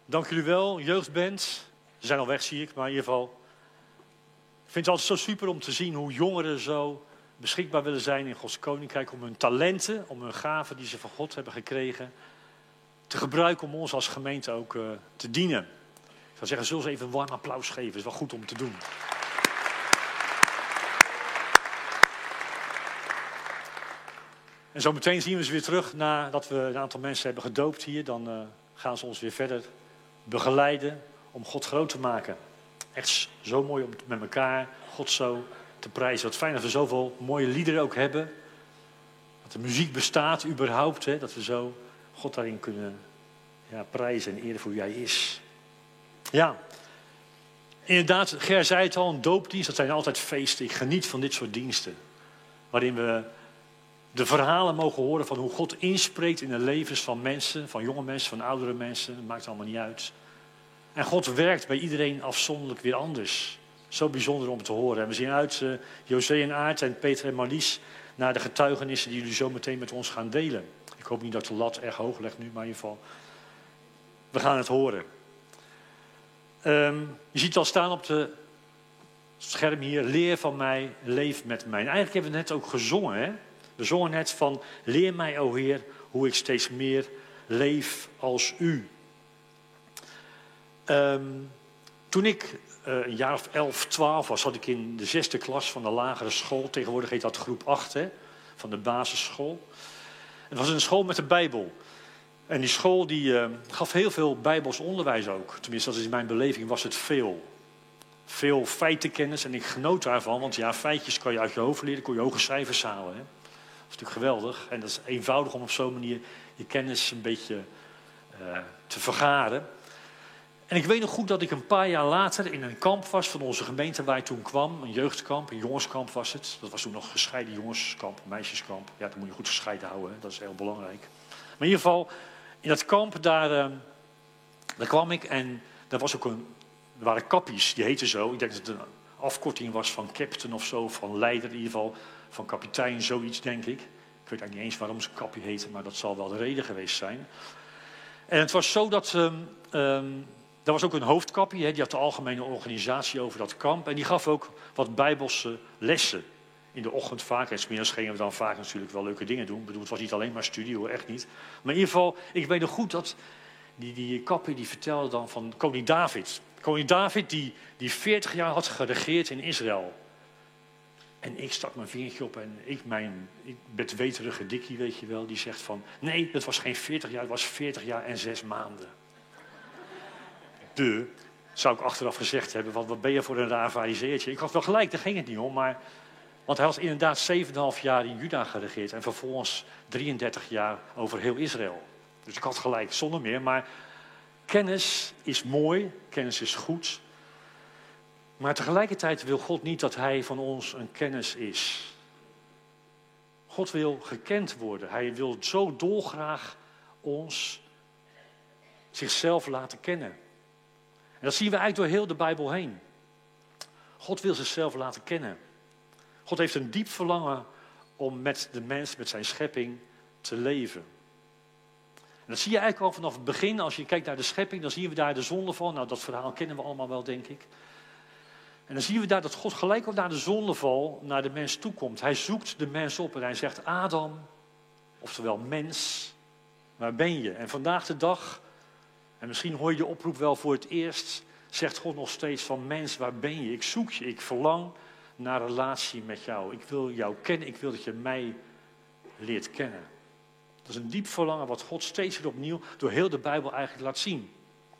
Dank jullie wel, jeugdband. Ze zijn al weg, zie ik, maar in ieder geval. Ik vind het altijd zo super om te zien hoe jongeren zo beschikbaar willen zijn in Gods Koninkrijk. Om hun talenten, om hun gaven die ze van God hebben gekregen, te gebruiken om ons als gemeente ook te dienen. Ik zou zeggen, zullen ze even een warm applaus geven. Dat is wel goed om te doen. En zo meteen zien we ze weer terug nadat we een aantal mensen hebben gedoopt hier. Dan gaan ze ons weer verder begeleiden om God groot te maken. Echt zo mooi om met elkaar God zo te prijzen. Wat fijn dat we zoveel mooie liederen ook hebben. Dat de muziek bestaat überhaupt. Hè? Dat we zo God daarin kunnen prijzen en eren voor wie hij is. Ja, inderdaad, Ger zei het al, een doopdienst, dat zijn altijd feesten. Ik geniet van dit soort diensten. Waarin we de verhalen mogen horen van hoe God inspreekt in de levens van mensen, van jonge mensen, van oudere mensen. Het maakt allemaal niet uit. En God werkt bij iedereen afzonderlijk weer anders. Zo bijzonder om te horen. En we zien uit José en Aart en Peter en Marlies naar de getuigenissen die jullie zo meteen met ons gaan delen. Ik hoop niet dat de lat erg hoog ligt nu, maar in ieder geval, we gaan het horen. Je ziet het al staan op het scherm hier. Leer van mij, leef met mij. En eigenlijk hebben we net ook gezongen. Hè? We zongen net van, leer mij, o Heer, hoe ik steeds meer leef als u. Toen ik een jaar of 11, 12 was, zat ik in de 6e klas van de lagere school. Tegenwoordig heet dat groep 8, hè, van de basisschool. Het was een school met de Bijbel. En die school die gaf heel veel Bijbels onderwijs ook. Tenminste, dat is in mijn beleving, was het veel. Veel feitenkennis en ik genoot daarvan. Want ja, feitjes kan je uit je hoofd leren, kon je hoge cijfers halen. Hè. Dat is natuurlijk geweldig. En dat is eenvoudig om op zo'n manier je kennis een beetje te vergaren. En ik weet nog goed dat ik een paar jaar later in een kamp was van onze gemeente waar ik toen kwam. Een jeugdkamp, een jongenskamp was het. Dat was toen nog gescheiden jongenskamp, meisjeskamp. Ja, dat moet je goed gescheiden houden, hè. Dat is heel belangrijk. Maar in ieder geval, in dat kamp, daar kwam ik en daar was ook er waren kappies, die heten zo. Ik denk dat het een afkorting was van captain of zo, van leider in ieder geval, van kapitein, zoiets denk ik. Ik weet eigenlijk niet eens waarom ze kappie heten, maar dat zal wel de reden geweest zijn. En het was zo dat er was ook een hoofdkappie, hè, die had de algemene organisatie over dat kamp. En die gaf ook wat bijbelse lessen. In de ochtend vaak, en 's middags gingen we dan vaak natuurlijk wel leuke dingen doen. Ik bedoel, het was niet alleen maar studie hoor, echt niet. Maar in ieder geval, ik weet nog goed dat die kappie die vertelde dan van koning David. Koning David die 40 jaar had geregeerd in Israël. En ik stak mijn vingertje op en ik bedweterige dikkie, weet je wel, die zegt van, nee, het was geen 40 jaar, het was 40 jaar en 6 maanden. Zou ik achteraf gezegd hebben, wat ben je voor een raar farizeertje. Ik had wel gelijk, daar ging het niet om, maar want hij had inderdaad 7,5 jaar in Juda geregeerd en vervolgens 33 jaar over heel Israël. Dus ik had gelijk, zonder meer, maar kennis is mooi, kennis is goed. Maar tegelijkertijd wil God niet dat hij van ons een kennis is. God wil gekend worden. Hij wil zo dolgraag ons zichzelf laten kennen. En dat zien we eigenlijk door heel de Bijbel heen. God wil zichzelf laten kennen. God heeft een diep verlangen om met de mens, met zijn schepping, te leven. En dat zie je eigenlijk al vanaf het begin. Als je kijkt naar de schepping, dan zien we daar de zondeval. Nou, dat verhaal kennen we allemaal wel, denk ik. En dan zien we daar dat God gelijk al naar de zondeval naar de mens toekomt. Hij zoekt de mens op en hij zegt, Adam, oftewel mens, waar ben je? En vandaag de dag, en misschien hoor je de oproep wel voor het eerst, zegt God nog steeds van, mens, waar ben je? Ik zoek je, ik verlang naar relatie met jou. Ik wil jou kennen, ik wil dat je mij leert kennen. Dat is een diep verlangen wat God steeds weer opnieuw door heel de Bijbel eigenlijk laat zien.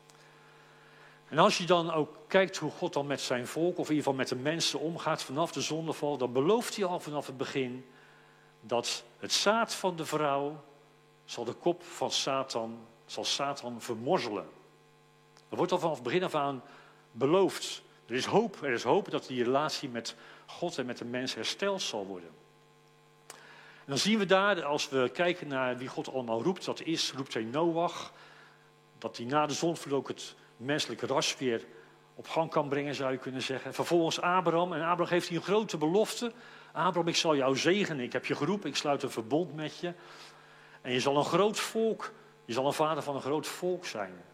En als je dan ook kijkt hoe God dan met zijn volk, of in ieder geval met de mensen omgaat vanaf de zondeval, dan belooft hij al vanaf het begin dat het zaad van de vrouw zal de kop van Satan vermorzelen. Dat wordt al vanaf het begin af aan beloofd. Er is hoop dat die relatie met God en met de mens hersteld zal worden. En dan zien we daar, als we kijken naar wie God allemaal roept, roept hij Noach, dat hij na de zondvloed ook het menselijke ras weer op gang kan brengen, zou je kunnen zeggen. Vervolgens Abraham, en Abraham geeft hij een grote belofte. Abraham, ik zal jou zegenen, ik heb je geroepen, ik sluit een verbond met je. En je zal een groot volk, je zal een vader van een groot volk zijn.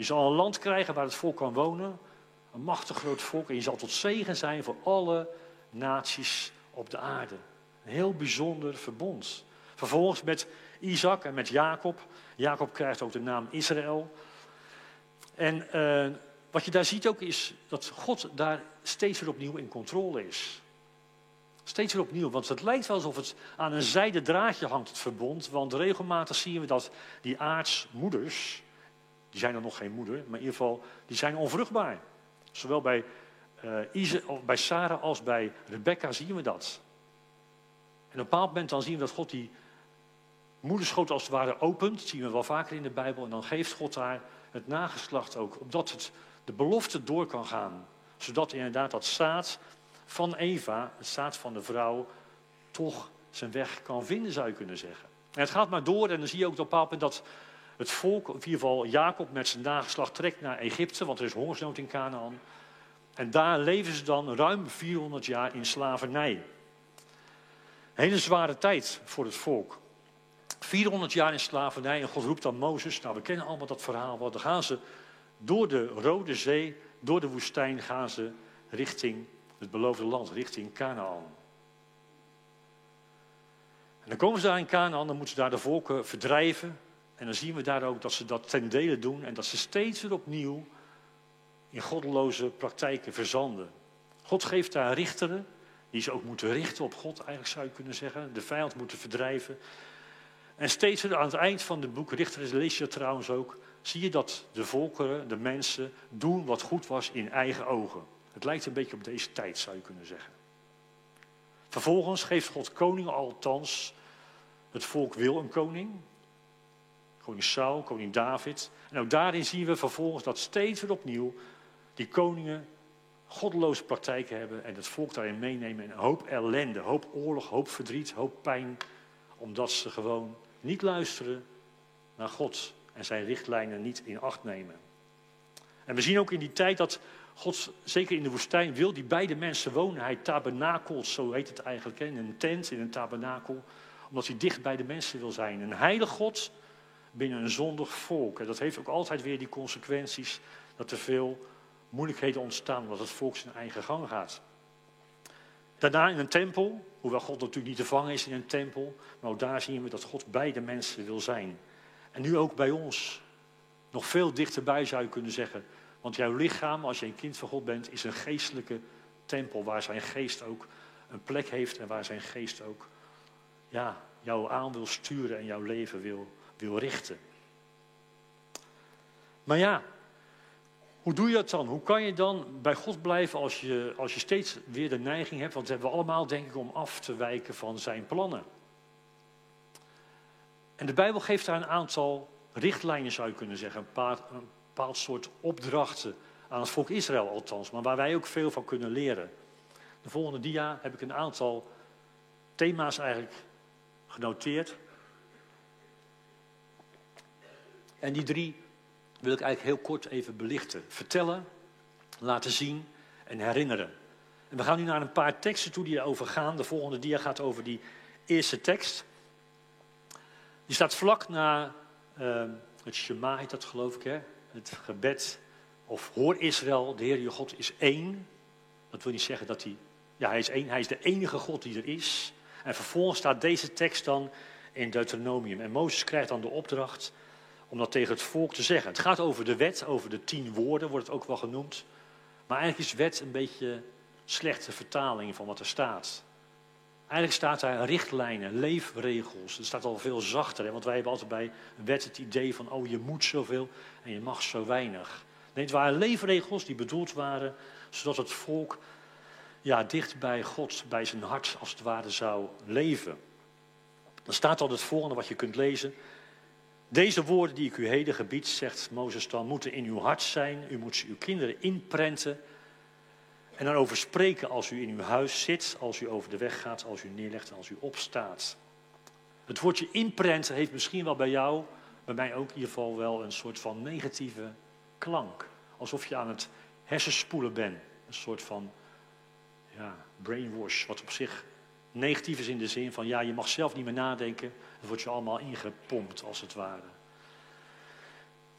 Je zal een land krijgen waar het volk kan wonen. Een machtig groot volk. En je zal tot zegen zijn voor alle naties op de aarde. Een heel bijzonder verbond. Vervolgens met Isaac en met Jacob. Jacob krijgt ook de naam Israël. En wat je daar ziet ook is dat God daar steeds weer opnieuw in controle is. Steeds weer opnieuw, want het lijkt wel alsof het aan een zijden draadje hangt, het verbond. Want regelmatig zien we dat die aartsmoeders, die zijn dan nog geen moeder, maar in ieder geval, die zijn onvruchtbaar. Zowel bij Sarah als bij Rebecca zien we dat. En op een bepaald moment dan zien we dat God die moederschoot als het ware opent. Dat zien we wel vaker in de Bijbel. En dan geeft God daar het nageslacht ook, opdat de belofte door kan gaan. Zodat inderdaad dat zaad van Eva, het zaad van de vrouw, toch zijn weg kan vinden, zou je kunnen zeggen. En het gaat maar door en dan zie je ook op een bepaald moment dat het volk, in ieder geval Jacob met zijn nageslacht, trekt naar Egypte, want er is hongersnood in Kanaän. En daar leven ze dan ruim 400 jaar in slavernij. Een hele zware tijd voor het volk. 400 jaar in slavernij en God roept dan Mozes. Nou, we kennen allemaal dat verhaal wel. Dan gaan ze door de Rode Zee, door de woestijn, gaan ze richting het beloofde land, richting Kanaän. En dan komen ze daar in Kanaän, dan moeten ze daar de volken verdrijven. En dan zien we daar ook dat ze dat ten dele doen en dat ze steeds weer opnieuw in goddeloze praktijken verzanden. God geeft daar richteren, die ze ook moeten richten op God, eigenlijk zou je kunnen zeggen. De vijand moeten verdrijven. En steeds weer aan het eind van het boek, Richteren lees je trouwens ook, zie je dat de volkeren, de mensen, doen wat goed was in eigen ogen. Het lijkt een beetje op deze tijd, zou je kunnen zeggen. Vervolgens geeft God koningen, althans, het volk wil een koning. Koning Saul, koning David. En ook daarin zien we vervolgens dat steeds weer opnieuw die koningen goddeloze praktijken hebben en het volk daarin meenemen in een hoop ellende, hoop oorlog, hoop verdriet, hoop pijn, omdat ze gewoon niet luisteren naar God en zijn richtlijnen niet in acht nemen. En we zien ook in die tijd dat God, zeker in de woestijn, wil die bij de mensen wonen. Hij tabernakelt, zo heet het eigenlijk, in een tent, in een tabernakel, omdat hij dicht bij de mensen wil zijn. Een heilig God binnen een zondig volk. En dat heeft ook altijd weer die consequenties dat er veel moeilijkheden ontstaan, omdat het volk zijn eigen gang gaat. Daarna in een tempel, hoewel God natuurlijk niet te vangen is in een tempel, maar ook daar zien we dat God bij de mensen wil zijn. En nu ook bij ons, nog veel dichterbij zou je kunnen zeggen. Want jouw lichaam, als je een kind van God bent, is een geestelijke tempel waar zijn geest ook een plek heeft en waar zijn geest ook jou aan wil sturen en jouw leven wil richten. Maar ja, hoe doe je dat dan? Hoe kan je dan bij God blijven als je steeds weer de neiging hebt, want dat hebben we allemaal denk ik, om af te wijken van zijn plannen. En de Bijbel geeft daar een aantal richtlijnen, zou je kunnen zeggen, een bepaald soort opdrachten aan het volk Israël althans, maar waar wij ook veel van kunnen leren. De volgende dia heb ik een aantal thema's eigenlijk genoteerd. En die 3 wil ik eigenlijk heel kort even belichten. Vertellen, laten zien en herinneren. En we gaan nu naar een paar teksten toe die erover gaan. De volgende dia gaat over die eerste tekst. Die staat vlak na het Shema, heet dat geloof ik, hè? Het gebed. Of hoor Israël, de Heer je God is één. Dat wil niet zeggen dat hij is één. Hij is de enige God die er is. En vervolgens staat deze tekst dan in Deuteronomium. En Mozes krijgt dan de opdracht om dat tegen het volk te zeggen. Het gaat over de wet, over de 10 woorden wordt het ook wel genoemd. Maar eigenlijk is wet een beetje slechte vertaling van wat er staat. Eigenlijk staat daar richtlijnen, leefregels. Het staat al veel zachter, hè? Want wij hebben altijd bij wet het idee van, oh je moet zoveel en je mag zo weinig. Nee, het waren leefregels die bedoeld waren, zodat het volk dicht bij God, bij zijn hart als het ware zou leven. Dan staat al het volgende wat je kunt lezen. Deze woorden die ik u heden gebied, zegt Mozes dan, moeten in uw hart zijn. U moet ze uw kinderen inprenten. En daarover spreken als u in uw huis zit, als u over de weg gaat, als u neerlegt en als u opstaat. Het woordje inprenten heeft misschien wel bij jou, bij mij ook in ieder geval wel een soort van negatieve klank. Alsof je aan het hersenspoelen bent. Een soort van brainwash, wat op zich negatief is in de zin van je mag zelf niet meer nadenken. Het wordt je allemaal ingepompt als het ware.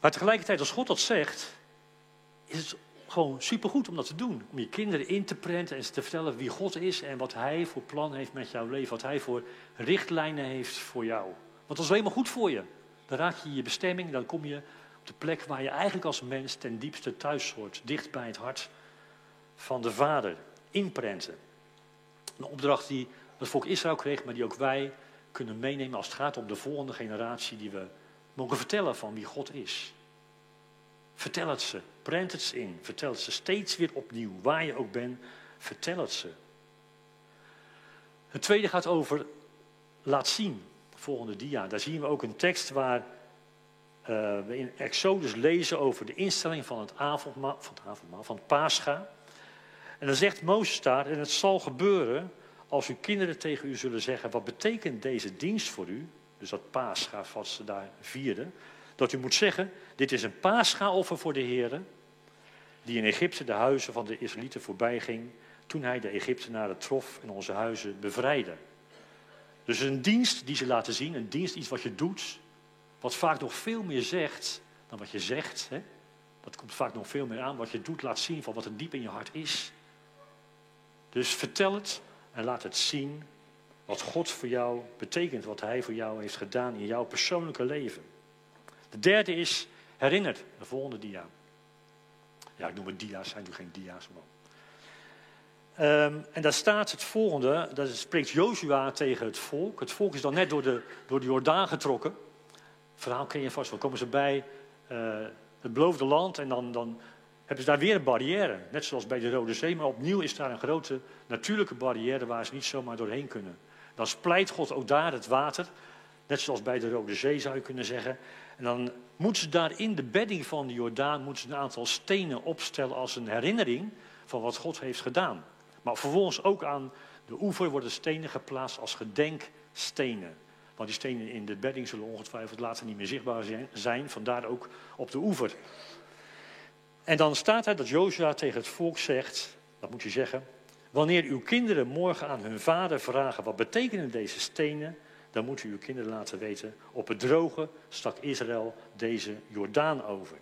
Maar tegelijkertijd, als God dat zegt, is het gewoon supergoed om dat te doen. Om je kinderen in te prenten en ze te vertellen wie God is en wat Hij voor plan heeft met jouw leven. Wat Hij voor richtlijnen heeft voor jou. Want dat is helemaal goed voor je. Dan raak je je bestemming, dan kom je op de plek waar je eigenlijk als mens ten diepste thuis hoort. Dicht bij het hart van de Vader. Inprenten. Een opdracht die het volk Israël kreeg, maar die ook wij kunnen meenemen als het gaat om de volgende generatie. Die we mogen vertellen van wie God is. Vertel het ze, prent het ze in. Vertel het ze steeds weer opnieuw. Waar je ook bent, vertel het ze. Het tweede gaat over laat zien. De volgende dia. Daar zien we ook een tekst waar we in Exodus lezen over de instelling van het avondmaal, van het Pascha. En dan zegt Mozes daar, en het zal gebeuren als uw kinderen tegen u zullen zeggen, wat betekent deze dienst voor u? Dus dat Pascha wat ze daar vierden. Dat u moet zeggen, dit is een Pascha-offer voor de Heer, die in Egypte de huizen van de Israëlieten voorbij ging, toen hij de Egyptenaren trof en onze huizen bevrijdde. Dus een dienst die ze laten zien, een dienst, iets wat je doet, wat vaak nog veel meer zegt dan wat je zegt. Hè? Dat komt vaak nog veel meer aan. Wat je doet laat zien van wat er diep in je hart is. Dus vertel het en laat het zien wat God voor jou betekent, wat Hij voor jou heeft gedaan in jouw persoonlijke leven. De derde is herinner, de volgende dia. Ja, ik noem het dia's, zijn natuurlijk geen dia's. En daar staat het volgende, daar spreekt Jozua tegen het volk. Het volk is dan net door de Jordaan getrokken. Het verhaal ken je vast wel. Komen ze bij het beloofde land en dan hebben ze daar weer een barrière. Net zoals bij de Rode Zee, maar opnieuw is daar een grote natuurlijke barrière waar ze niet zomaar doorheen kunnen. Dan splijt God ook daar het water, net zoals bij de Rode Zee zou je kunnen zeggen. En dan moeten ze daar in de bedding van de Jordaan een aantal stenen opstellen als een herinnering van wat God heeft gedaan. Maar vervolgens ook aan de oever worden stenen geplaatst als gedenkstenen. Want die stenen in de bedding zullen ongetwijfeld later niet meer zichtbaar zijn, vandaar ook op de oever. En dan staat er dat Jozua tegen het volk zegt, dat moet je zeggen, wanneer uw kinderen morgen aan hun vader vragen wat betekenen deze stenen, dan moet u uw kinderen laten weten, op het droge stak Israël deze Jordaan over.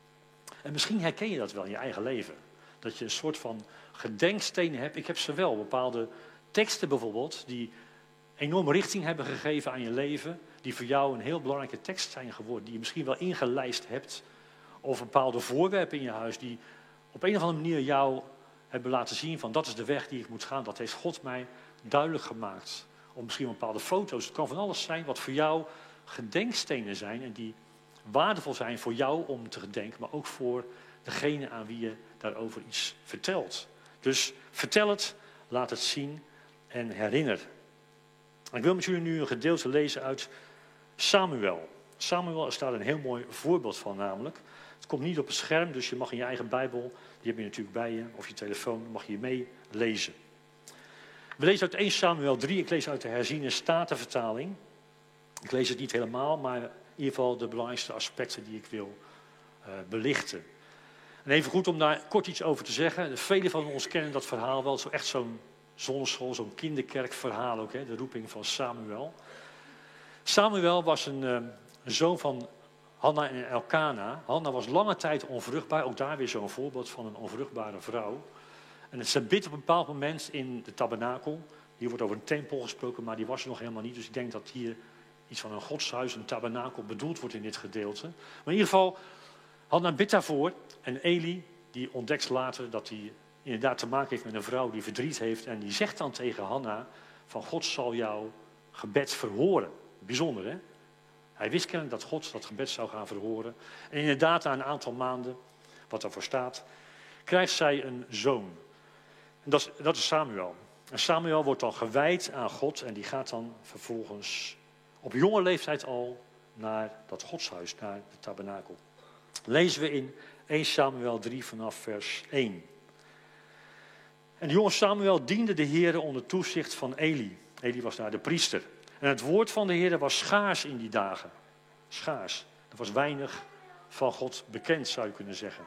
En misschien herken je dat wel in je eigen leven. Dat je een soort van gedenkstenen hebt. Ik heb ze wel, bepaalde teksten bijvoorbeeld, die enorm richting hebben gegeven aan je leven, die voor jou een heel belangrijke tekst zijn geworden, die je misschien wel ingelijst hebt, of bepaalde voorwerpen in je huis die op een of andere manier jou hebben laten zien van dat is de weg die ik moet gaan. Dat heeft God mij duidelijk gemaakt. Of misschien bepaalde foto's. Het kan van alles zijn wat voor jou gedenkstenen zijn en die waardevol zijn voor jou om te gedenken, maar ook voor degene aan wie je daarover iets vertelt. Dus vertel het, laat het zien en herinner. Ik wil met jullie nu een gedeelte lezen uit Samuel. Samuel is daar een heel mooi voorbeeld van namelijk. Het komt niet op het scherm, dus je mag in je eigen Bijbel, die heb je natuurlijk bij je, of je telefoon, mag je mee lezen. We lezen uit 1 Samuel 3, ik lees uit de herziene statenvertaling. Ik lees het niet helemaal, maar in ieder geval de belangrijkste aspecten die ik wil belichten. En even goed om daar kort iets over te zeggen. Velen van ons kennen dat verhaal wel, zo echt zo'n zonneschool, zo'n kinderkerkverhaal ook, hè, de roeping van Samuel. Samuel was een zoon van Hanna en Elkana. Hanna was lange tijd onvruchtbaar, ook daar weer zo'n voorbeeld van een onvruchtbare vrouw. En ze bidt op een bepaald moment in de tabernakel. Hier wordt over een tempel gesproken, maar die was er nog helemaal niet. Dus ik denk dat hier iets van een godshuis, een tabernakel bedoeld wordt in dit gedeelte. Maar in ieder geval, Hanna bidt daarvoor. En Eli, die ontdekt later dat hij inderdaad te maken heeft met een vrouw die verdriet heeft. En die zegt dan tegen Hanna van God zal jouw gebed verhoren. Bijzonder, hè? Hij wist kennelijk dat God dat gebed zou gaan verhoren. En inderdaad, na een aantal maanden, wat daarvoor staat, krijgt zij een zoon. En dat is Samuel. En Samuel wordt dan gewijd aan God en die gaat dan vervolgens op jonge leeftijd al naar dat godshuis, naar de tabernakel. Lezen we in 1 Samuel 3 vanaf vers 1. En de jonge Samuel diende de Heere onder toezicht van Eli. Eli was daar de priester. En het woord van de Heere was schaars in die dagen. Schaars. Er was weinig van God bekend, zou je kunnen zeggen.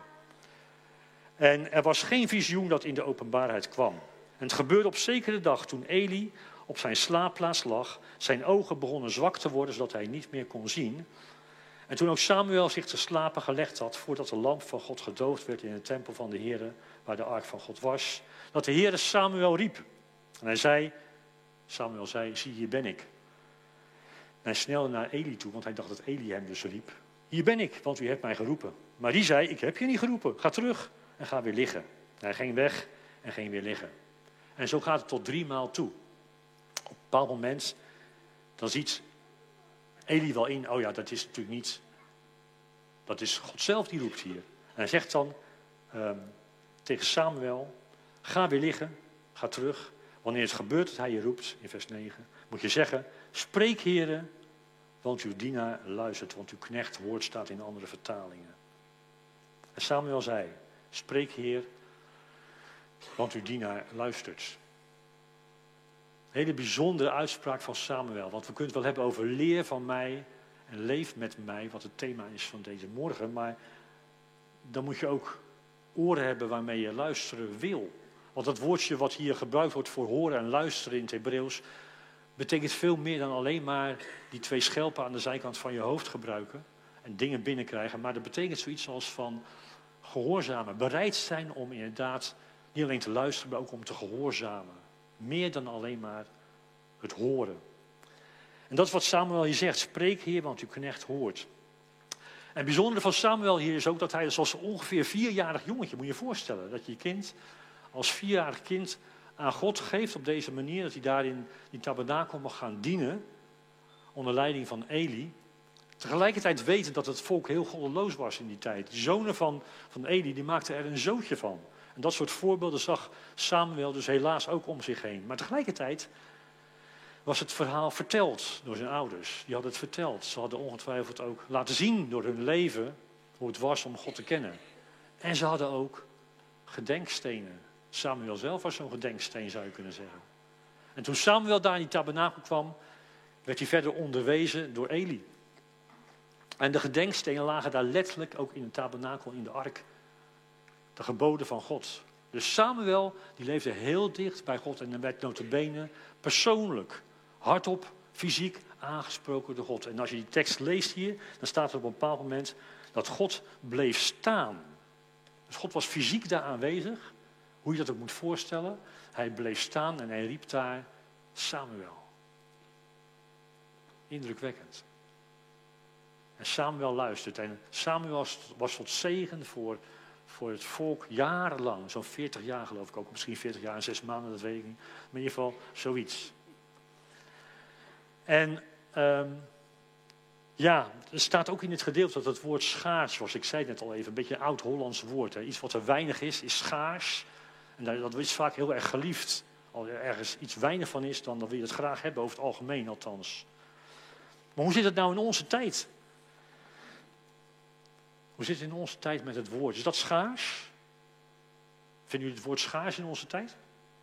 En er was geen visioen dat in de openbaarheid kwam. En het gebeurde op zekere dag toen Eli op zijn slaapplaats lag. Zijn ogen begonnen zwak te worden, zodat hij niet meer kon zien. En toen ook Samuel zich te slapen gelegd had, voordat de lamp van God gedoofd werd in de tempel van de Heere, waar de ark van God was, dat de Heere Samuel riep. En Samuel zei, zie, hier ben ik. En hij snelde naar Eli toe, want hij dacht dat Eli hem dus riep. Hier ben ik, want u hebt mij geroepen. Maar die zei, ik heb je niet geroepen, ga terug en ga weer liggen. En hij ging weg en ging weer liggen. En zo gaat het tot 3 maal toe. Op een bepaald moment, dan ziet Eli wel in, oh ja, dat is natuurlijk niet, dat is God zelf die roept hier. En hij zegt dan tegen Samuel, ga weer liggen, ga terug. Wanneer het gebeurt dat hij je roept, in vers 9, moet je zeggen, spreek Heere, want uw dienaar luistert, want uw knecht hoort, staat in andere vertalingen. En Samuel zei, spreek Heer, want uw dienaar luistert. Een hele bijzondere uitspraak van Samuel, want we kunnen het wel hebben over leer van mij en leef met mij, wat het thema is van deze morgen, maar dan moet je ook oren hebben waarmee je luisteren wil. Want dat woordje wat hier gebruikt wordt voor horen en luisteren in het Hebreeuws, betekent veel meer dan alleen maar die 2 schelpen aan de zijkant van je hoofd gebruiken en dingen binnenkrijgen. Maar dat betekent zoiets als van gehoorzamen. Bereid zijn om inderdaad niet alleen te luisteren, maar ook om te gehoorzamen. Meer dan alleen maar het horen. En dat is wat Samuel hier zegt. Spreek Heer, want uw knecht hoort. En het bijzondere van Samuel hier is ook dat hij zoals ongeveer 4-jarig jongetje, moet je je voorstellen, dat je je kind als 4-jarig kind aan God geeft op deze manier, dat hij daar in die tabernakel mag gaan dienen, onder leiding van Eli. Tegelijkertijd weten dat het volk heel goddeloos was in die tijd. De zonen van Eli, die maakten er een zootje van. En dat soort voorbeelden zag Samuel dus helaas ook om zich heen. Maar tegelijkertijd was het verhaal verteld door zijn ouders. Die hadden het verteld. Ze hadden ongetwijfeld ook laten zien door hun leven hoe het was om God te kennen. En ze hadden ook gedenkstenen. Samuel zelf was zo'n gedenksteen, zou je kunnen zeggen. En toen Samuel daar in die tabernakel kwam, werd hij verder onderwezen door Eli. En de gedenkstenen lagen daar letterlijk ook in de tabernakel, in de ark. De geboden van God. Dus Samuel, die leefde heel dicht bij God en werd nota bene persoonlijk, hardop, fysiek aangesproken door God. En als je die tekst leest hier, dan staat er op een bepaald moment dat God bleef staan. Dus God was fysiek daar aanwezig, hoe je dat ook moet voorstellen. Hij bleef staan en hij riep daar Samuel. Indrukwekkend. En Samuel luistert. En Samuel was tot zegen voor het volk jarenlang. Zo'n 40 jaar geloof ik ook. Misschien 40 jaar en 6 maanden, dat weet ik niet. Maar in ieder geval zoiets. En ja, er staat ook in het gedeelte dat het woord schaars was. Ik zei het net al even, een beetje een oud-Hollands woord. Hè. Iets wat er weinig is schaars. En dat is vaak heel erg geliefd. Als er ergens iets weinig van is, dan wil je het graag hebben, over het algemeen althans. Maar hoe zit het nou in onze tijd? Hoe zit het in onze tijd met het woord? Is dat schaars? Vinden jullie het woord schaars in onze tijd?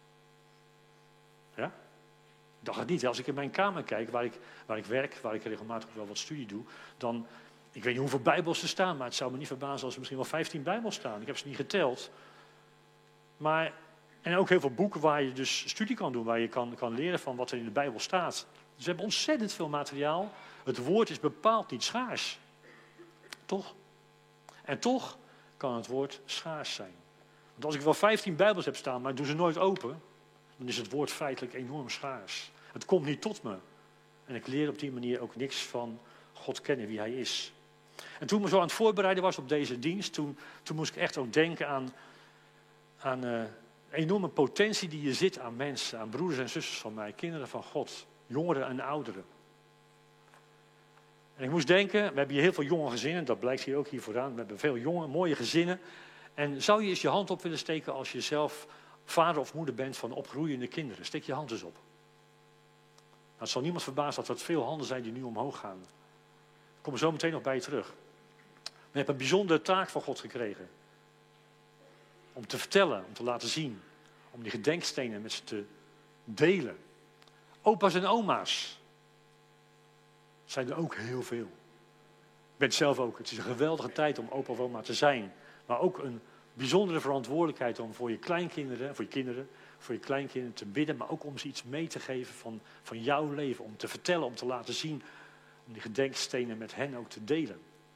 Ja? Ik dacht het niet. Als ik in mijn kamer kijk, waar ik werk, waar ik regelmatig ook wel wat studie doe, dan, ik weet niet hoeveel bijbels er staan, maar het zou me niet verbazen als er misschien wel 15 bijbels staan. Ik heb ze niet geteld. Maar, en ook heel veel boeken waar je dus studie kan doen, waar je kan leren van wat er in de Bijbel staat. Dus we hebben ontzettend veel materiaal. Het woord is bepaald niet schaars. Toch? En toch kan het woord schaars zijn. Want als ik wel 15 bijbels heb staan, maar ik doe ze nooit open, dan is het woord feitelijk enorm schaars. Het komt niet tot me. En ik leer op die manier ook niks van God kennen, wie hij is. En toen ik me zo aan het voorbereiden was op deze dienst, toen moest ik echt ook denken aan enorme potentie die hier zit aan mensen, aan broeders en zusters van mij, kinderen van God, jongeren en ouderen. En ik moest denken, we hebben hier heel veel jonge gezinnen, dat blijkt hier ook hier vooraan. We hebben veel jonge, mooie gezinnen. En zou je eens je hand op willen steken als je zelf vader of moeder bent van opgroeiende kinderen? Steek je hand eens op. Nou, het zal niemand verbazen dat er veel handen zijn die nu omhoog gaan. Ik kom er zo meteen nog bij je terug. We hebben een bijzondere taak van God gekregen. Om te vertellen, om te laten zien. Om die gedenkstenen met ze te delen. Opa's en oma's. Zijn er ook heel veel. Ik ben het zelf ook. Het is een geweldige tijd om opa of oma te zijn. Maar ook een bijzondere verantwoordelijkheid om voor je kleinkinderen, voor je kleinkinderen te bidden. Maar ook om ze iets mee te geven van jouw leven. Om te vertellen, om te laten zien. Om die gedenkstenen met hen ook te delen.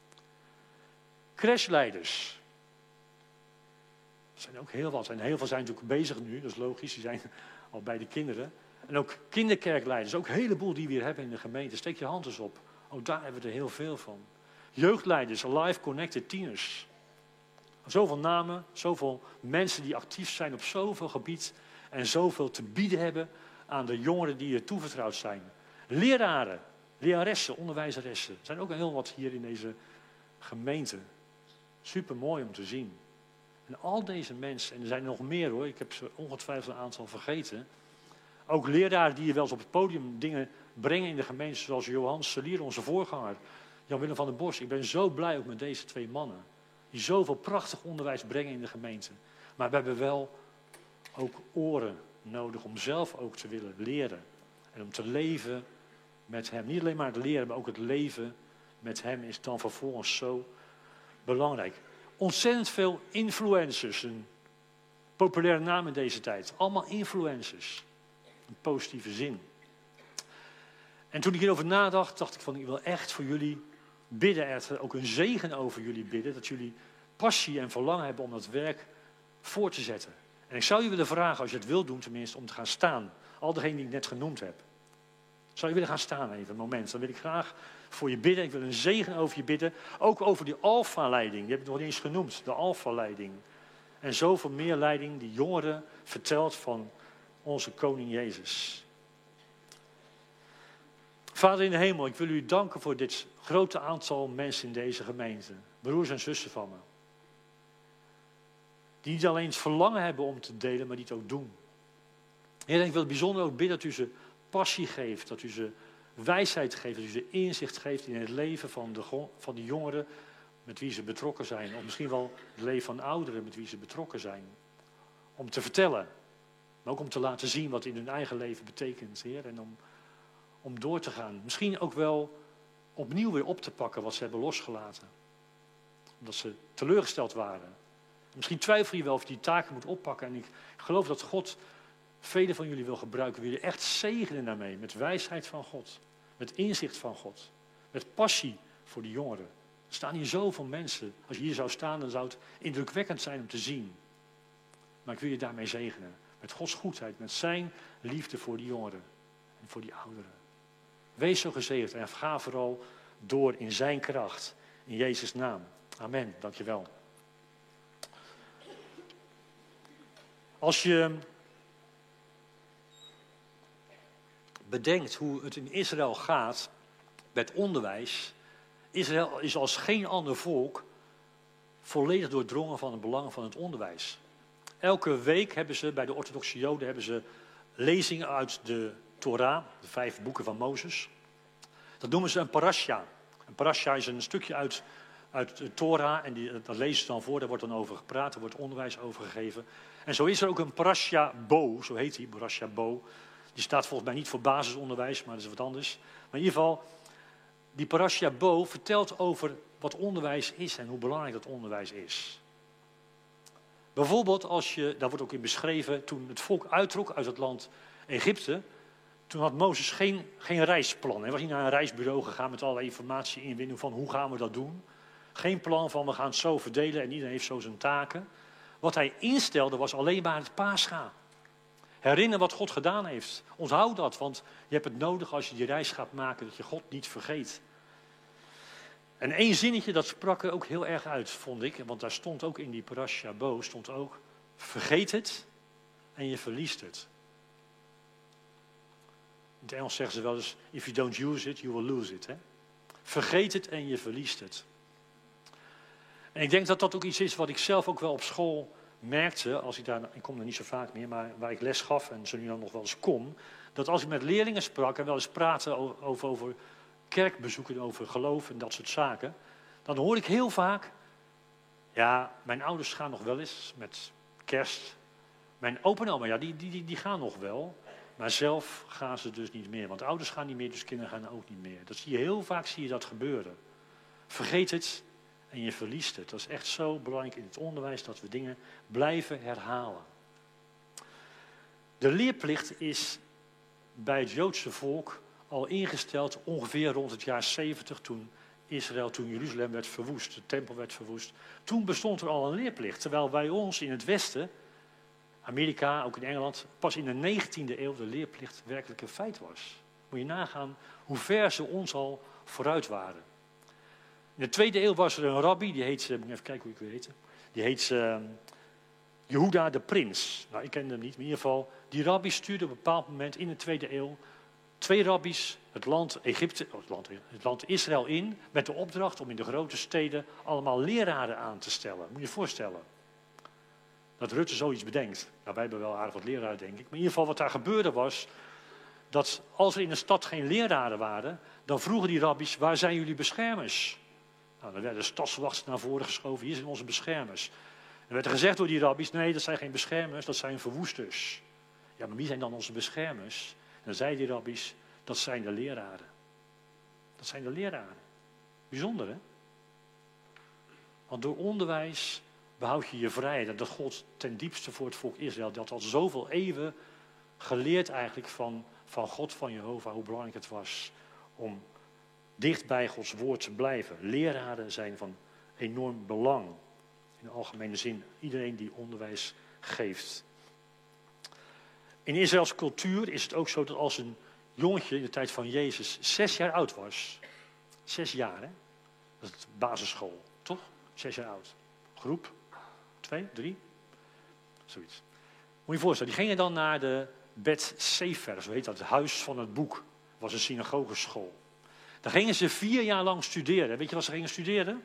Crashleiders. Er zijn ook heel wat. En heel veel zijn natuurlijk bezig nu, dat is logisch. Die zijn al bij de kinderen. En ook kinderkerkleiders, ook een heleboel die we hier hebben in de gemeente. Steek je hand eens op. Ook daar hebben we er heel veel van. Jeugdleiders, Alive Connected Tieners. Zoveel namen, zoveel mensen die actief zijn op zoveel gebied. En zoveel te bieden hebben aan de jongeren die je toevertrouwd zijn. Leraren, leraressen, onderwijzeressen. Er zijn ook heel wat hier in deze gemeente. Super mooi om te zien. En al deze mensen, en er zijn er nog meer hoor, ik heb ze ongetwijfeld een aantal vergeten. Ook leraren die je wel eens op het podium dingen brengen in de gemeente, zoals Johan Selier, onze voorganger. Jan-Willem van der Bos. Ik ben zo blij ook met deze twee mannen. Die zoveel prachtig onderwijs brengen in de gemeente. Maar we hebben wel ook oren nodig om zelf ook te willen leren. En om te leven met hem. Niet alleen maar het leren, maar ook het leven met hem is dan vervolgens zo belangrijk. Ontzettend veel influencers. Een populaire naam in deze tijd. Allemaal influencers. In positieve zin. En toen ik hierover nadacht, dacht ik van ik wil echt voor jullie bidden. Er ook een zegen over jullie bidden. Dat jullie passie en verlangen hebben om dat werk voor te zetten. En ik zou je willen vragen, als je het wilt doen tenminste, om te gaan staan. Al degenen die ik net genoemd heb. Zou je willen gaan staan even, een moment. Dan wil ik graag voor je bidden. Ik wil een zegen over je bidden. Ook over die Alpha-leiding. Die heb ik nog niet eens genoemd. De Alpha-leiding. En zoveel meer leiding die jongeren vertelt van onze koning Jezus. Vader in de hemel, ik wil u danken voor dit grote aantal mensen in deze gemeente. Broers en zussen van me. Die niet alleen het verlangen hebben om te delen, maar die het ook doen. Heer, ik wil bijzonder ook bidden dat u ze passie geeft, dat u ze wijsheid geeft, dat u ze inzicht geeft in het leven van de jongeren met wie ze betrokken zijn. Of misschien wel het leven van ouderen met wie ze betrokken zijn. Om te vertellen, maar ook om te laten zien wat in hun eigen leven betekent, Heer. En om door te gaan. Misschien ook wel opnieuw weer op te pakken wat ze hebben losgelaten. Omdat ze teleurgesteld waren. Misschien twijfel je wel of je die taken moet oppakken. En ik geloof dat God velen van jullie wil gebruiken. Wil je echt zegenen daarmee. Met wijsheid van God. Met inzicht van God. Met passie voor de jongeren. Er staan hier zoveel mensen. Als je hier zou staan, dan zou het indrukwekkend zijn om te zien. Maar ik wil je daarmee zegenen. Met Gods goedheid. Met zijn liefde voor die jongeren. En voor die ouderen. Wees zo gezegend en ga vooral door in zijn kracht. In Jezus' naam. Amen. Dankjewel. Als je bedenkt hoe het in Israël gaat met onderwijs. Israël is als geen ander volk volledig doordrongen van het belang van het onderwijs. Elke week hebben ze bij de orthodoxe Joden lezingen uit de Torah, de 5 boeken van Mozes. Dat noemen ze een parasha. Een parasha is een stukje uit de Torah en dat lezen ze dan voor, daar wordt dan over gepraat, er wordt onderwijs over gegeven. En zo is er ook een parasha bo, zo heet die, parasha bo. Die staat volgens mij niet voor basisonderwijs, maar dat is wat anders. Maar in ieder geval, die parasha bo vertelt over wat onderwijs is en hoe belangrijk dat onderwijs is. Bijvoorbeeld, daar wordt ook in beschreven, toen het volk uittrok uit het land Egypte, toen had Mozes geen reisplan. Hij was niet naar een reisbureau gegaan met allerlei informatie inwinnen van hoe gaan we dat doen. Geen plan van we gaan het zo verdelen en iedereen heeft zo zijn taken. Wat hij instelde was alleen maar het Pascha. Herinner wat God gedaan heeft. Onthoud dat, want je hebt het nodig als je die reis gaat maken, dat je God niet vergeet. En één zinnetje, dat sprak er ook heel erg uit, vond ik. Want daar stond ook in die parasha bo, stond ook, vergeet het en je verliest het. In het Engels zeggen ze wel eens, if you don't use it, you will lose it. Hè? Vergeet het en je verliest het. En ik denk dat dat ook iets is wat ik zelf ook wel op school merkte, ik kom er niet zo vaak meer, maar waar ik les gaf en zo nu dan nog wel eens kom, dat als ik met leerlingen sprak en wel eens praatte over kerkbezoeken, over geloof en dat soort zaken, dan hoor ik heel vaak, ja, mijn ouders gaan nog wel eens met kerst. Mijn opa en oma, ja, die gaan nog wel. Maar zelf gaan ze dus niet meer. Want ouders gaan niet meer, dus kinderen gaan ook niet meer. Dat zie je heel vaak gebeuren. Vergeet het en je verliest het. Dat is echt zo belangrijk in het onderwijs dat we dingen blijven herhalen. De leerplicht is bij het Joodse volk al ingesteld ongeveer rond het jaar 70 toen Israël, toen Jeruzalem werd verwoest, de tempel werd verwoest. Toen bestond er al een leerplicht. Terwijl bij ons in het Westen, Amerika, ook in Engeland, pas in de 19e eeuw de leerplicht werkelijk een feit was. Moet je nagaan hoe ver ze ons al vooruit waren. In de 2e eeuw was er een rabbi, die heet, moet even kijken hoe ik u heette. Die heet Jehuda de Prins. Nou, ik kende hem niet, maar in ieder geval, die rabbi stuurde op een bepaald moment in de 2e eeuw 2 rabbies het land land Israël in, met de opdracht om in de grote steden allemaal leraren aan te stellen. Moet je je voorstellen. Dat Rutte zoiets bedenkt. Nou, wij hebben wel aardig wat leraren, denk ik. Maar in ieder geval wat daar gebeurde was, dat als er in de stad geen leraren waren, dan vroegen die rabbies, waar zijn jullie beschermers? Nou, dan werden de stadswachten naar voren geschoven, hier zijn onze beschermers. En werd er gezegd door die rabbies, nee, dat zijn geen beschermers, dat zijn verwoesters. Ja, maar wie zijn dan onze beschermers? En dan zeiden die rabbies, dat zijn de leraren. Dat zijn de leraren. Bijzonder, hè? Want door onderwijs behoud je je vrijheid. En dat gold ten diepste voor het volk Israël. Dat had zoveel eeuwen geleerd eigenlijk van God, van Jehovah, hoe belangrijk het was om dicht bij Gods woord te blijven. Leraren zijn van enorm belang. In de algemene zin, iedereen die onderwijs geeft. In Israëls cultuur is het ook zo dat als een jongetje in de tijd van Jezus 6 jaar oud was. 6 jaar, hè? Dat is basisschool, toch? 6 jaar oud. Groep 2, 3, zoiets. Moet je je voorstellen, die gingen dan naar de Bet Sefer, zo heet dat, het huis van het boek. Dat was een synagogeschool. Daar gingen ze 4 jaar lang studeren. Weet je wat ze gingen studeren?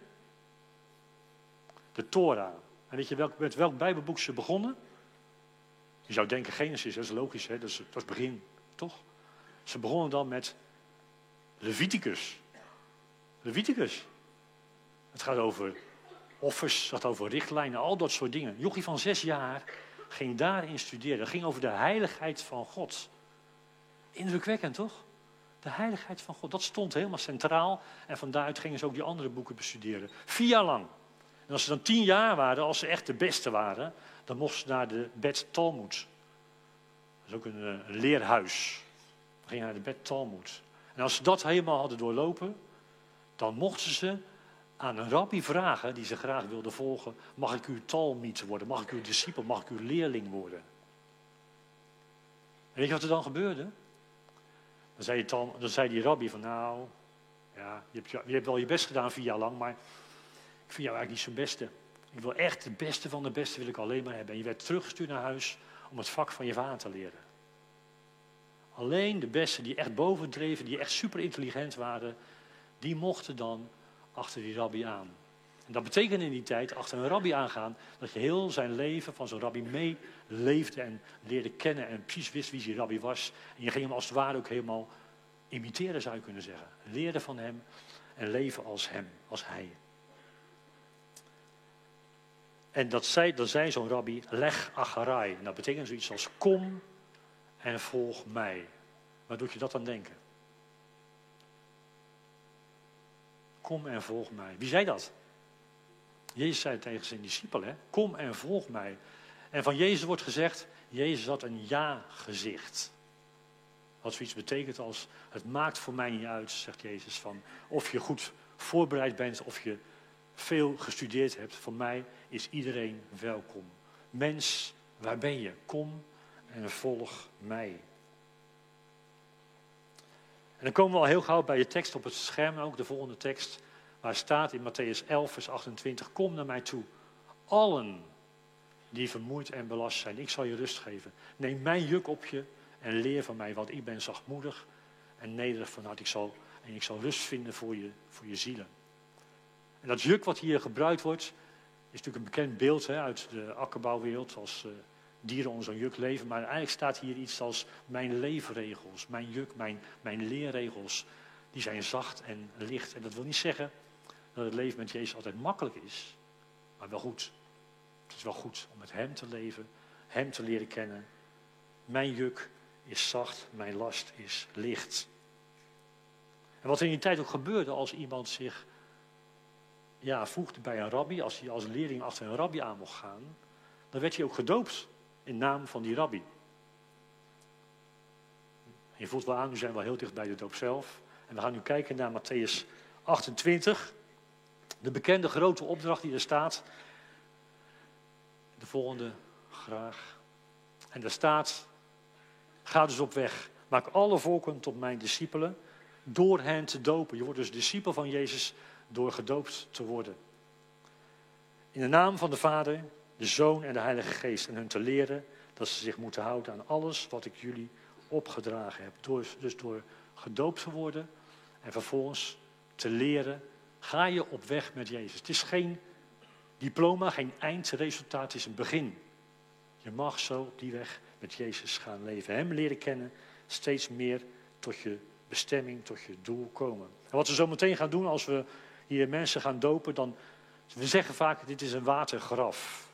De Torah. En weet je met welk Bijbelboek ze begonnen? Je zou denken Genesis, dat is logisch, hè? Dat is het begin, toch? Ze begonnen dan met Leviticus. Leviticus. Het gaat over offers, het gaat over richtlijnen, al dat soort dingen. Een jochie van 6 jaar ging daarin studeren. Het ging over de heiligheid van God. Indrukwekkend, toch? De heiligheid van God, dat stond helemaal centraal. En van daaruit gingen ze ook die andere boeken bestuderen. 4 jaar lang. En als ze dan 10 jaar waren, als ze echt de beste waren, dan mochten ze naar de Bet Talmud. Dat is ook een leerhuis. Dan gingen naar de Bet Talmud. En als ze dat helemaal hadden doorlopen, dan mochten ze aan een rabbi vragen, die ze graag wilden volgen, mag ik uw talmid worden, mag ik uw discipel, mag ik uw leerling worden? En weet je wat er dan gebeurde? Dan zei die rabbi van, nou, ja, je hebt wel je best gedaan 4 jaar lang, maar ik vind jou eigenlijk niet zo'n beste. Ik wil echt de beste van de beste wil ik alleen maar hebben. En je werd teruggestuurd naar huis om het vak van je vader te leren. Alleen de beste die echt bovendreven, die echt super intelligent waren, die mochten dan achter die rabbi aan. En dat betekende in die tijd, achter een rabbi aangaan, dat je heel zijn leven van zo'n rabbi meeleefde en leerde kennen en precies wist wie die rabbi was. En je ging hem als het ware ook helemaal imiteren, zou je kunnen zeggen. Leerde van hem en leven als hem, als hij. En dan zei zo'n rabbi, leg acharai. En dat betekent zoiets als kom en volg mij. Waar doet je dat aan denken? Kom en volg mij. Wie zei dat? Jezus zei tegen zijn discipelen, kom en volg mij. En van Jezus wordt gezegd, Jezus had een ja-gezicht. Wat zoiets betekent als, het maakt voor mij niet uit, zegt Jezus, van of je goed voorbereid bent, of je veel gestudeerd hebt. Voor mij is iedereen welkom. Mens, waar ben je? Kom en volg mij. En dan komen we al heel gauw bij de tekst op het scherm, ook de volgende tekst, waar staat in Mattheüs 11, vers 28, kom naar mij toe, allen die vermoeid en belast zijn, ik zal je rust geven. Neem mijn juk op je en leer van mij, want ik ben zachtmoedig en nederig van hart. Ik zal rust vinden voor je zielen. En dat juk wat hier gebruikt wordt, is natuurlijk een bekend beeld uit de akkerbouwwereld, als dieren onder zo'n juk leven. Maar eigenlijk staat hier iets als mijn leefregels, mijn juk, mijn leerregels. Die zijn zacht en licht. En dat wil niet zeggen dat het leven met Jezus altijd makkelijk is, maar wel goed. Het is wel goed om met hem te leven, hem te leren kennen. Mijn juk is zacht, mijn last is licht. En wat er in die tijd ook gebeurde als iemand zich voegde bij een rabbi, als hij als leerling achter een rabbi aan mocht gaan, dan werd hij ook gedoopt in naam van die rabbi. En je voelt wel aan, nu zijn we wel heel dicht bij de doop zelf. En we gaan nu kijken naar Mattheüs 28, de bekende grote opdracht die er staat. De volgende graag. En daar staat, ga dus op weg, maak alle volken tot mijn discipelen, door hen te dopen. Je wordt dus discipel van Jezus door gedoopt te worden. In de naam van de Vader, de Zoon en de Heilige Geest. En hun te leren dat ze zich moeten houden aan alles wat ik jullie opgedragen heb. Dus door gedoopt te worden en vervolgens te leren, ga je op weg met Jezus. Het is geen diploma, geen eindresultaat, het is een begin. Je mag zo op die weg met Jezus gaan leven. Hem leren kennen, steeds meer tot je bestemming, tot je doel komen. En wat we zo meteen gaan doen als we hier mensen gaan dopen, dan, we zeggen vaak, dit is een watergraf.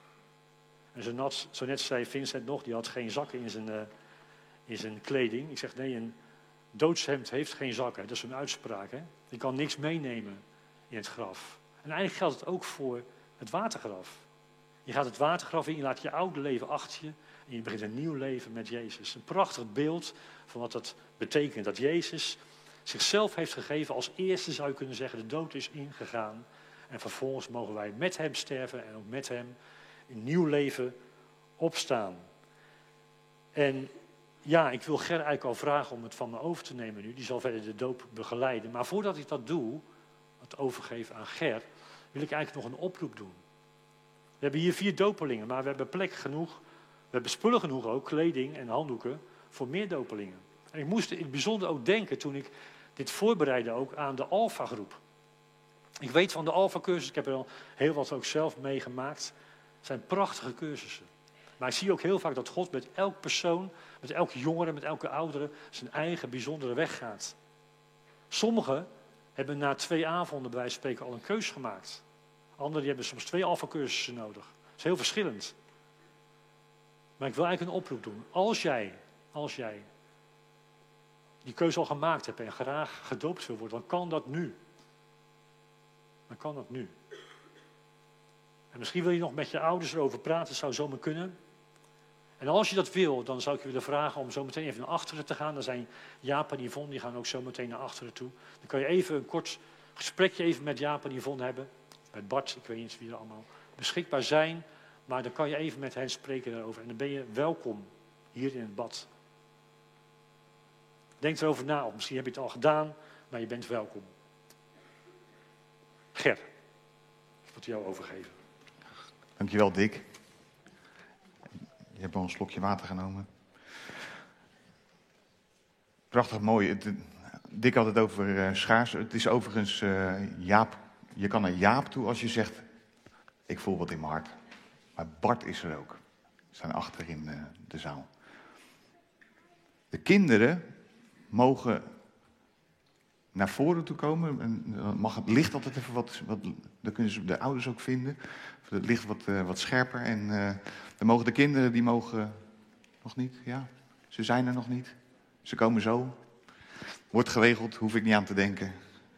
En zo net zei Vincent nog, die had geen zakken in zijn kleding. Ik zeg, nee, een doodshemd heeft geen zakken. Dat is een uitspraak. Hè? Je kan niks meenemen in het graf. En eigenlijk geldt het ook voor het watergraf. Je gaat het watergraf in, je laat je oude leven achter je en je begint een nieuw leven met Jezus. Een prachtig beeld van wat dat betekent. Dat Jezus zichzelf heeft gegeven als eerste, zou je kunnen zeggen, de dood is ingegaan. En vervolgens mogen wij met hem sterven en ook met hem een nieuw leven opstaan. En ja, ik wil Ger eigenlijk al vragen om het van me over te nemen nu. Die zal verder de doop begeleiden. Maar voordat ik dat doe, het overgeven aan Ger, wil ik eigenlijk nog een oproep doen. We hebben hier 4 dopelingen, maar we hebben plek genoeg. We hebben spullen genoeg ook, kleding en handdoeken, voor meer dopelingen. En ik moest in het bijzonder ook denken, toen ik dit voorbereidde ook, aan de Alpha-groep. Ik weet van de Alpha-cursus, ik heb er al heel wat ook zelf meegemaakt. Het zijn prachtige cursussen. Maar ik zie ook heel vaak dat God met elk persoon, met elke jongere, met elke oudere, zijn eigen bijzondere weg gaat. Sommigen hebben na 2 avonden bij wijze van spreken al een keus gemaakt. Anderen die hebben soms 2 Alpha-cursussen nodig. Dat is heel verschillend. Maar ik wil eigenlijk een oproep doen. Als jij die keuze al gemaakt hebt en graag gedoopt wil worden, dan kan dat nu. Dan kan dat nu. En misschien wil je nog met je ouders erover praten, dat zou zomaar kunnen. En als je dat wil, dan zou ik je willen vragen om zo meteen even naar achteren te gaan. Dan zijn Jaap en Yvonne, die gaan ook zo meteen naar achteren toe. Dan kan je even een kort gesprekje even met Jaap en Yvonne hebben. Met Bart, ik weet niet wie er allemaal beschikbaar zijn. Maar dan kan je even met hen spreken daarover. En dan ben je welkom hier in het bad. Denk erover na, of misschien heb je het al gedaan, maar je bent welkom. Ger, ik wil het jou overgeven. Dankjewel, Dick. Je hebt al een slokje water genomen. Prachtig mooi. Dick had het over schaars. Het is overigens Jaap. Je kan naar Jaap toe als je zegt, ik voel wat in mijn hart. Maar Bart is er ook. Ze staan achter in de zaal. De kinderen mogen naar voren toe komen. En dan mag het licht altijd even wat dan kunnen ze de ouders ook vinden. Het licht wat scherper. En dan mogen de kinderen, die mogen nog niet. Ja, ze zijn er nog niet. Ze komen zo. Wordt geregeld, hoef ik niet aan te denken.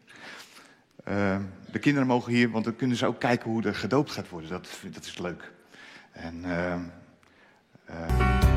De kinderen mogen hier, want dan kunnen ze ook kijken hoe er gedoopt gaat worden. Dat is leuk. En